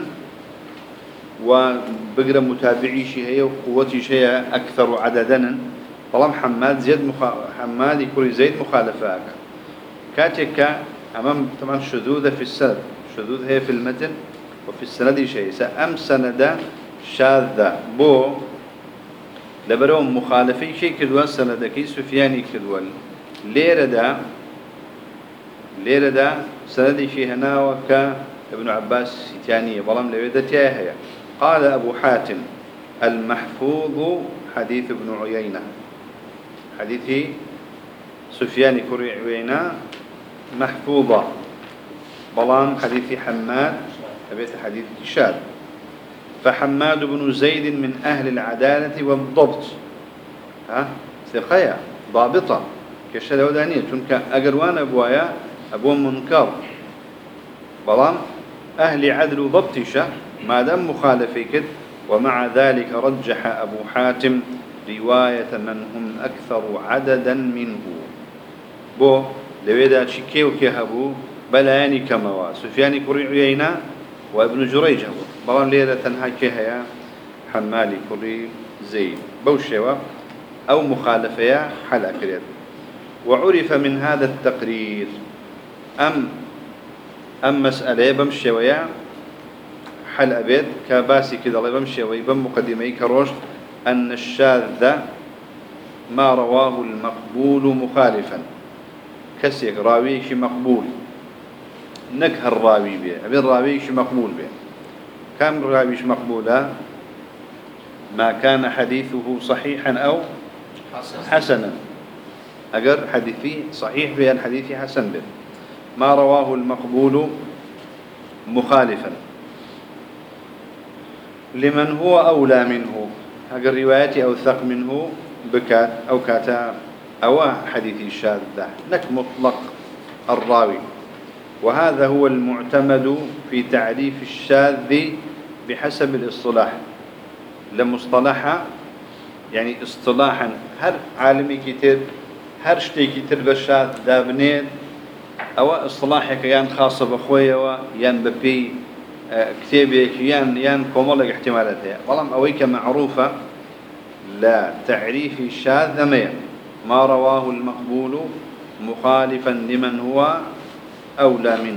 وبقرا متابعي شيء وقوتي شيء أكثر عددا طالما حماد يكون زيد مخالفاك كاتك أمام طبعا شذوذ في السند شذوذ هي في المتن وفي السند شيء سأم سند شاذ بو لبرهم مخالفي شيء كدوان سندكي سفياني كدوان ليرة دا سندي في هنا وكا ابن عباس ثانية بلام لويدة تياهي. قال أبو حاتم المحفوظ حديث ابن عيينة، حديث سفيان كري عيينة محفوظة، بلام حديث حماد أبيت حديث شاذ. فحماد بن زيد من أهل العدالة والضبط، ثقية ضابطة كشلو دانية تنك أقروان أبوايا أبو منكر، بلام أهل عدل وضبطشة ما دام مخالفي كد. ومع ذلك رجح أبو حاتم رواية من هم أكثر عددا منه، بو لويدا شكي وكيهبو بلاني كموا سفياني كري عيينة وابن جريج هبو، بلان ليلة تنها كيهيا حمالي كري زيد بوشيوة أو مخالفية حل أكريد. وعرف من هذا التقرير أم مسألة بمشي ويا حل أبيد كباسي كذا الله بمشي ويبم مقدمي كروش أن الشاذ ما رواه المقبول مخالفا، كسيك راويش مقبول نكه الراوي به أبي الراويش مقبول به. كم راويش مقبولا؟ ما كان حديثه صحيحا أو حسنا، أجر حديثي صحيح به الحديث حسن به. ما رواه المقبول مخالفا لمن هو أولى منه، أجر روايتي أوثق منه بكات أو كاتا أو حديث الشاذ نك مطلق الراوي. وهذا هو المعتمد في تعريف الشاذ بحسب الاصطلاح. لمصطلحة يعني اصطلاحا هر عالمي كتير هر شتي كتير بالشاذ دابنين أو اصطلاحك يان خاصة بخويا ويان ببي كتابك يان كومولك احتمالاتها، والله أويك معروفة لا تعريف الشاذ ما رواه المقبول مخالفا لمن هو أولى منه.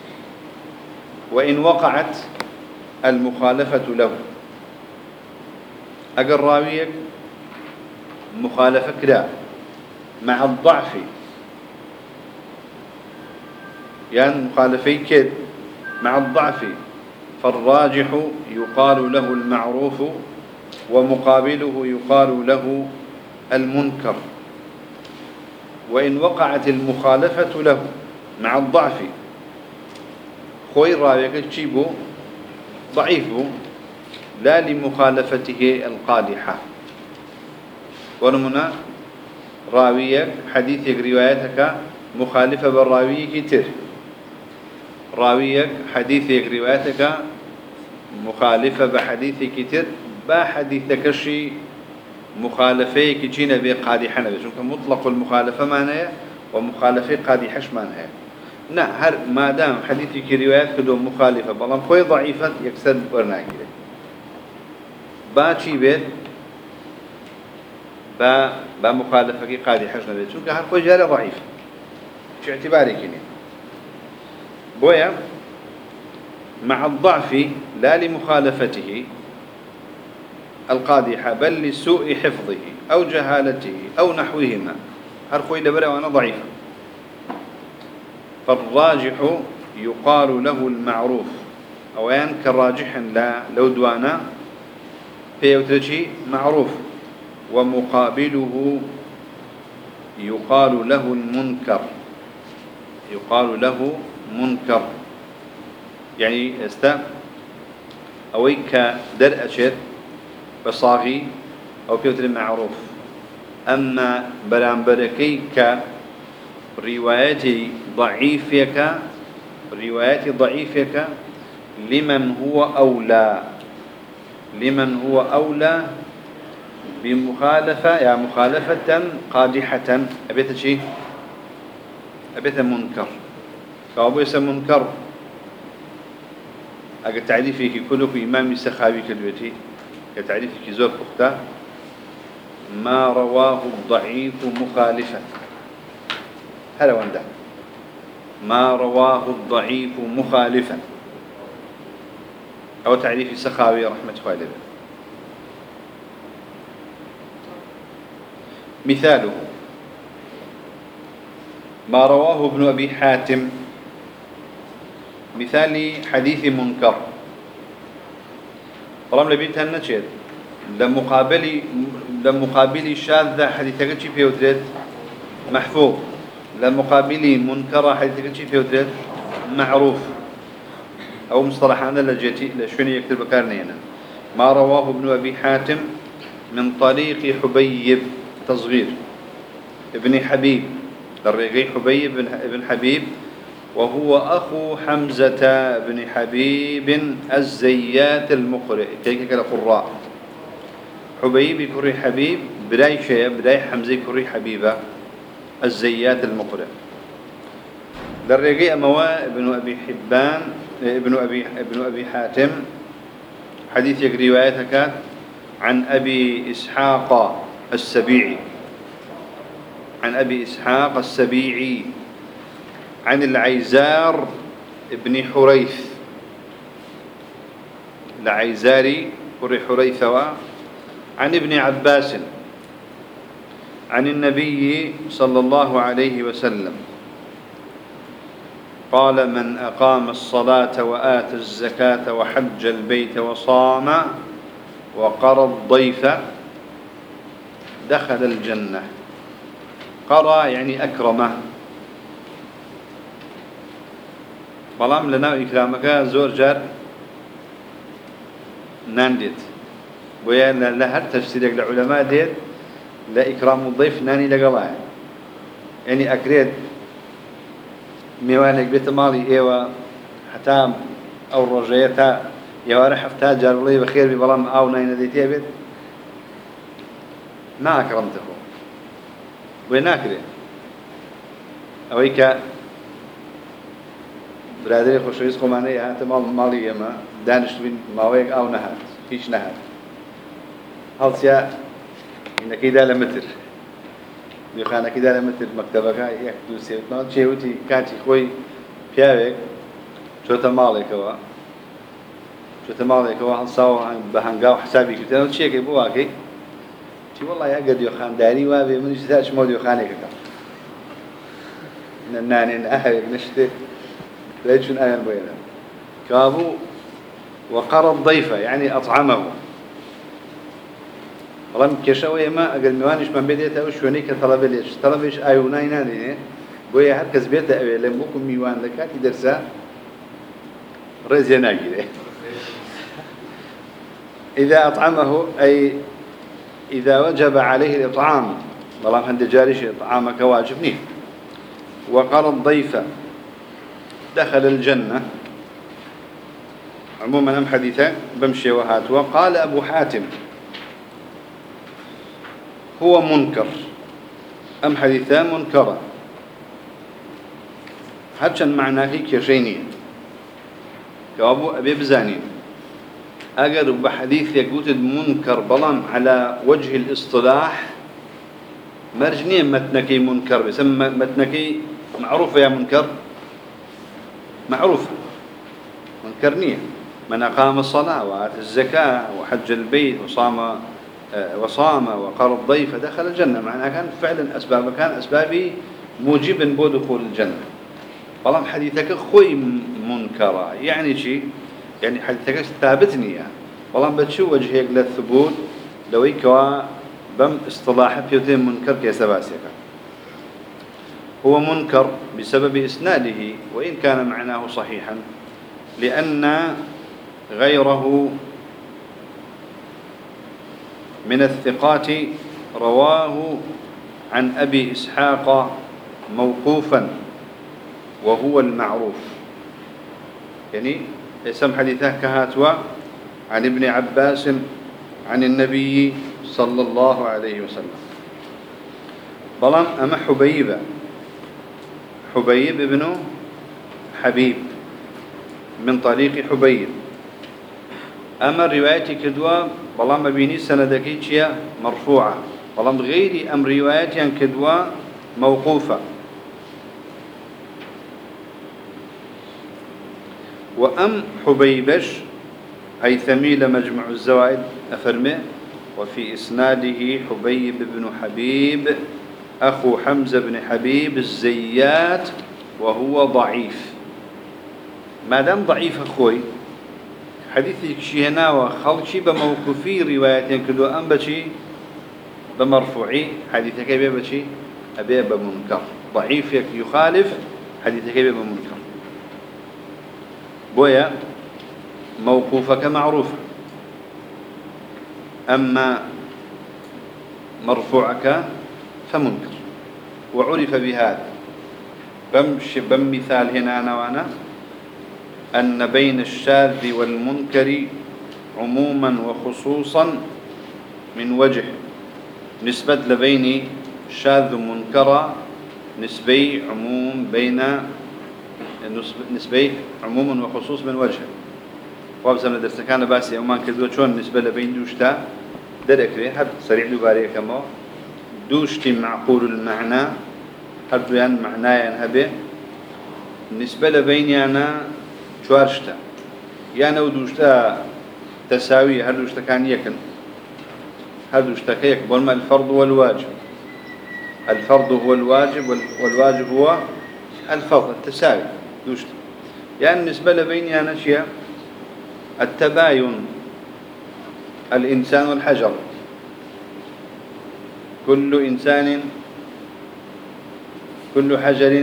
وإن وقعت المخالفة له، أقر راويك مخالفة كلا مع الضعف، يعني مخالفي كد مع الضعف، فالراجح يقال له المعروف ومقابله يقال له المنكر. وإن وقعت المخالفة له مع الضعف، خوي راويك تشيبه ضعيفه لا لمخالفته القادحة. ونمنا راويك حديثك روايتك مخالفة بالراوي كتير، راويك حديثك روايتك مخالفة بحديثك كتير، بحديثك شي مخالفة كجينا بقادحة نبي، شونك مطلق المخالفة معناها ومخالفة قادحة معناها. هر ما دام حديثك روايات كدو مخالفة بلام خوي ضعيفة يكسر برناكله باچی بيت با مخالفة قادحة نبي، شونك هر خوي جاري ضعيف شو اعتباري كني بويا مع الضعف لا لمخالفته القادحة بل لسوء حفظه أو جهالته أو نحوهما، هر خوي دبره وانا ضعيف. فالراجح يقال له المعروف أو كالراجح لا لو دوانا فيوتجي معروف، ومقابله يقال له المنكر، يقال له منكر يعني أويك در أشد بصاغي أو بيوتر معروف. أما برامبركي كروايتي ضعيفك لمن هو أولى بمخالفة يعني مخالفة قادحة أبيت شيء أبيت منكر كابو يسمى منكر. أجل تعريفك كله إمام السخاوي كدوتي كتعريفك زوج أخته ما رواه الضعيف مخالفا، هذا ونده ما رواه الضعيف مخالفا أو تعريف السخاوي رحمة الله عليه. مثاله ما رواه ابن أبي حاتم مثال حديث منكر طالما لبيتها النشيد لمقابل شاذ حديثك شي في ودرت محفوظ لمقابل منكر حديثك شي في ودرت معروف أو مصطلحنا لجيتي لشوني يكتب كارنينا ما رواه ابن أبي حاتم من طريق حبيب تصغير ابن حبيب الرقي حبيب بن حبيب وهو أخو حمزة بن حبيب الزيات المقرئ كيك القراء حبيب كري حبيب بداية شيء بداية حمزة كري حبيبة الزيات المقرئ للرقي أموا ابن أبي حبان ابن أبي حاتم حديث روايتك عن أبي إسحاق السبيعي عن أبي إسحاق السبيعي عن العيزار ابن حريث العيزاري كري حريثوا عن ابن عباس عن النبي صلى الله عليه وسلم قال من أقام الصلاة وآتى الزكاة وحج البيت وصام وقرى الضيف دخل الجنة قرى يعني أكرمه بلام لنا إكرامك زور جار نانديت ويا لهر تفسيرك لعلماء ديت لا إكرام الضيف ناني لقلاه يعني أكريد ميوانك بيت مالي إيوة حتى أو رجيتا يواري حفتا جار والله بخير ببلام أو ناين ديتيا بيت ما أكرمته ويناكري أويك برادري خوشويس قماني هات مالي يما دانش بين ماويك أو نهات هيش نهات هل سيا إنك إذا لمتر بيخانك إذا لمتر مكتبك يحدو سيوتنا شيوتي كاتي خوي بياوك شوتا مالك هو هل ساو بهنقاو حسابي كتنا وشيك بواكي تي والله يا قد يخان داري وابي من يشتاش مود يخانك نانين أهلك نشتي ليش آيان بينا كابو وقرى الضيفة يعني أطعمه رم كشوي ما أقل موانش من بديته وشونيك طلبيش آيوناي ناني بويا هركز بيته أوي لموكم ميوان لكاتي درسا رزي ناقي إذا أطعمه أي إذا وجب عليه الإطعام والله هند جاريش إطعامك واجبني وقرى الضيفة دخل الجنة عموما أم حديثا بمشي وهات وقال أبو حاتم هو منكر أم حديثا منكرا هاتشان معناه كيشيني كأبو أبي بزاني أقر بحديث يقول منكر بلان على وجه الاصطلاح مرجنية متنكي منكر بسمى متنكي معروفة يا منكر معروفة منكرنية من أقام الصلاة وآتى الزكاة وحج البيت وصام وقر الضيف دخل الجنة معناها كان فعلا أسباب كان أسبابي موجبا بدخول الجنة والله حديثك خوي منكرة يعني شيء يعني حديثك ثابتني يعني والله بتشو وجهك للثبوت لو يكوا بم اصطلاح بيوتين منكر كيسباسيك هو منكر بسبب إسناده وإن كان معناه صحيحا لأن غيره من الثقات رواه عن أبي إسحاق موقوفا وهو المعروف يعني اسم حديثه كهاتوا عن ابن عباس عن النبي صلى الله عليه وسلم بلان أما حبيب ابن حبيب من طريق حبيب أما روايتي كدوا بلان مبيني سندكي مرفوعة بلان غيري أم روايتي كدوا موقوفة وأم حبيبش أي ثميل مجمع الزوائد أفرمي وفي إسناده حبيب بن حبيب أخو حمزة بن حبيب الزيات وهو ضعيف. ما دام ضعيف أخوي حديثك شي هنا وخلشي بموقوفي روايتين كدو أم بشي بمرفوعي حديثك أبي بشي أبي بمنكر. ضعيف يخالف حديثك أبي بمنكر. بويا موقوفك معروف، أما مرفوعك فمنكر. وعرف بهذا بمثال هنا أنا وأنا أن بين الشاذ والمنكر عموما وخصوصا من وجه. نسبة لبين شاذ ومنكر نسبي عموم وخصوص من وجه. وابزم درس كان باسي أمان كذو شون نسبة لبين دوشتا دركري هاد سريع دوباري كما دوشتي معقول المعنى هاد بيان معناه هبه نسبة لبين أنا شوارشتا يعني ودوشتا تساوي هاد دوشتا كان يكن هاد دوشتا كيك بولما الفرض والواجب. الفرض هو الواجب والواجب هو الفرض التساوي دوشتا. يعني نسبة لبين أنا شيء التباين الإنسان والحجر. كل إنسان كل حجر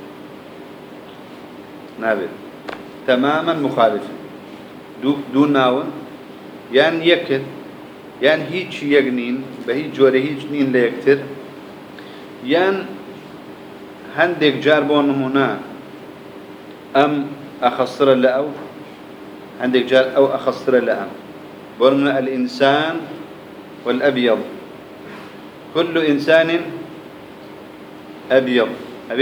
نابل تماما مخالفا دون ناون يعني يكت يعني هيج يجنين بهيج جوري هيج نين لا يكتر يعني هندك جاربون هنا أم أخسر لأو عندك جار أو أخسر لأم. برنا الإنسان والأبيض كل إنسان أبيض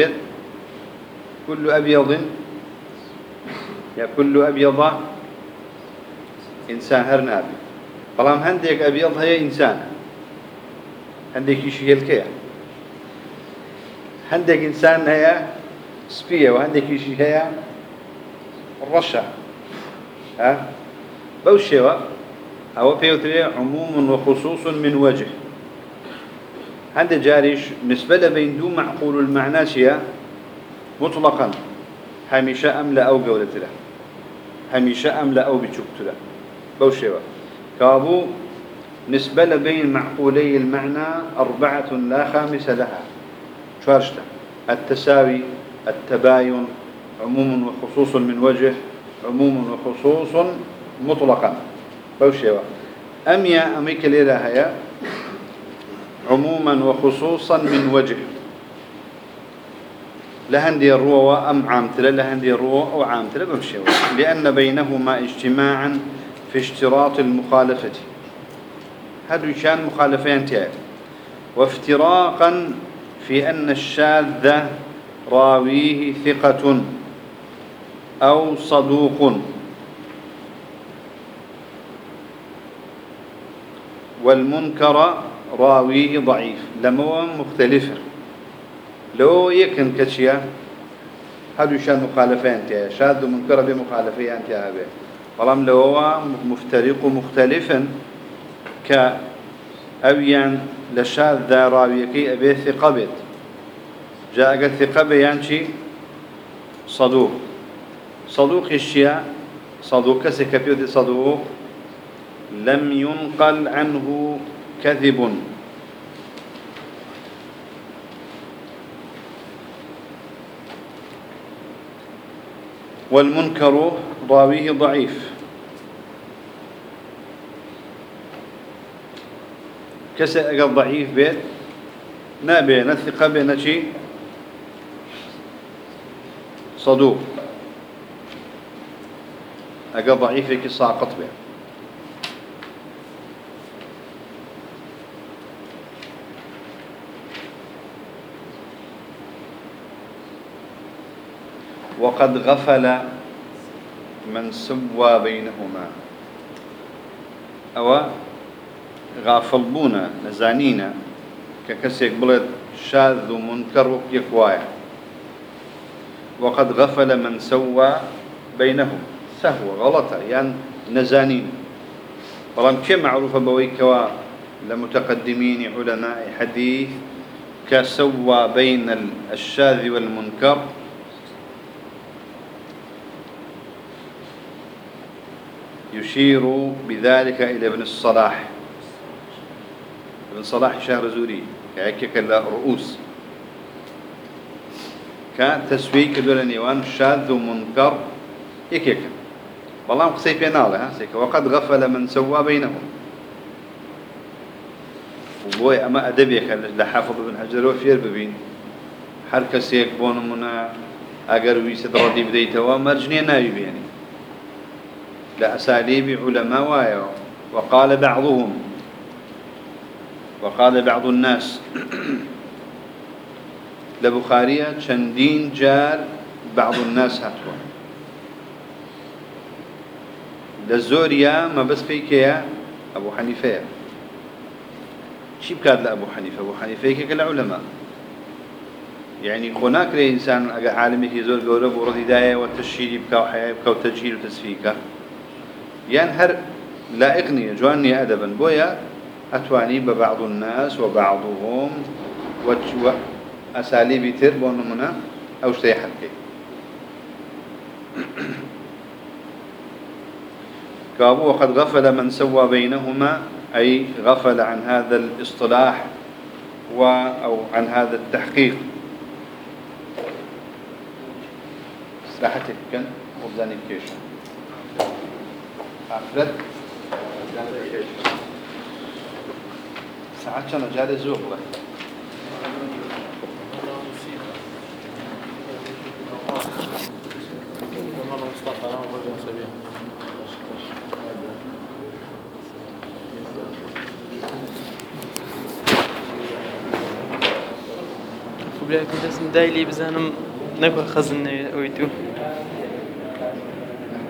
كل أبيض يا كل أبيض إنسان هرناب. طالما عندك أبيض هي إنسان عندك شيء الكيا عندك إنسان هي سبية وعندك شيء هي الرشة بوشوا أو بيوتري عموم وخصوص من وجه. عند جاريش نسبة بين دو معقول المعنى شيء مطلقا هميشة أم لا أو قولت له هميشة أم لا أو بتشكت له بوشوا كابو نسبة بين معقولي المعنى 4 لا خامس لها. شارشته التساوي التباين عموم وخصوص من وجه عموم وخصوص مطلقا بوشوا. أميا أميك ليلة هيا عموما وخصوصا من وجه لهندي الروى أم عامتلا لهندي الروى أو عامتلا بوشوا لأن بينهما اجتماعا في اشتراط المخالفة هذا كان مخالفين تاعي وافتراقا في أن الشاذ راويه ثقة أو صدوق والمنكر راويه ضعيف. لما مختلفة لو يكن كشيا هذا شان مخالفين تاعي شاذ ومنكر بمخالفين تاعي طالما لو هو مفترق مختلفا كأبيان لشاذ راويك أبي ثقة بيت جاء الثقة بيانشي صدوق الشياء صدوق كسكبيوت صدوق لم ينقل عنه كذب. والمنكر راويه ضعيف كسأ ضعيف بيت نابي نثق بنشي صدوق أقل ضعيف كي ساقط به. وقد غفل من سوى بينهما أو غافل بونا نزانينا ككسيك بلد شاذ ومنكر يكوايا. وقد غفل من سوى بينهم سهو غلطة يعني نزانين. طالما كم معروفة بويكوا لمتقدمين علماء حديث كسوى بين الشاذ والمنكر يشير بذلك إلى ابن الصلاح. ابن صلاح شهر زوري كأيك رؤوس كان تسويق دول نيوان شاذ ومنكر يكيك والله قصي في ناله وقد غفل من سوى بينهم. وبوي أما أدبيك لحافظ ابن حجر وفير ببين حركة سيك بون منا أجر ويسد ردي بديته ومرجني نايب يعني لأساليب علماء وايا. وقال بعض الناس لبخارية شندين جار بعض الناس هاتوا للزوريا ما بس فيك يا أبو حنيفة شي بكاد لأبو حنيفة. أبو حنيفة كالعلماء يعني هناك لإنسان عالمي في زور قولب ورد هداية والتشهير بكاو حياة بكاو تجهيل وتسفيكه يعني هر لائقني جواني أدبا بويا أتواني ببعض الناس وبعضهم وأساليب تربون منا أو شيء حركي كابو. وقد غفل من سوى بينهما أي غفل عن هذا الاصطلاح أو عن هذا التحقيق. سلاحتك كان وبداني كيشن أفرد ساعات كان جالي زوغ له خب لا كنت اسم دايلي بزانم نكو خزن ويتو